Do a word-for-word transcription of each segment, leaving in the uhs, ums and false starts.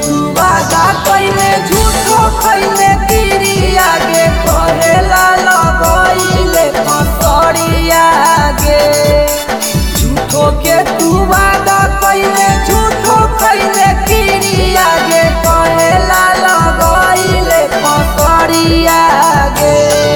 तू वादा कइले झूठो खइले गिरिया गे कहेला लगइले पसरिया गे झूठो के तू वादा कइले झूठो खइले गिरिया गे कहेला लगइले पसरिया गे।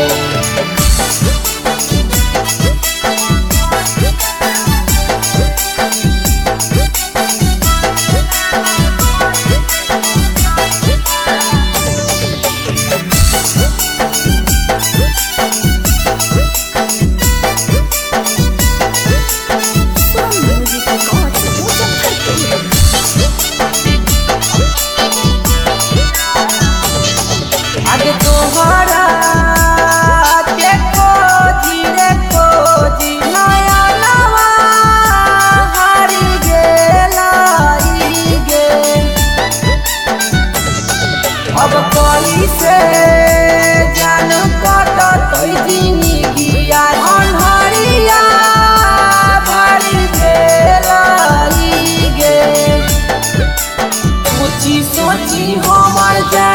आगे तोहरा के खोजी रे खोजी नया नवा हारी गेलाई गे अब कली से जान कटत जिंदगिया अन्हरिया भारी गेलाई गे सोची सोची हमर जा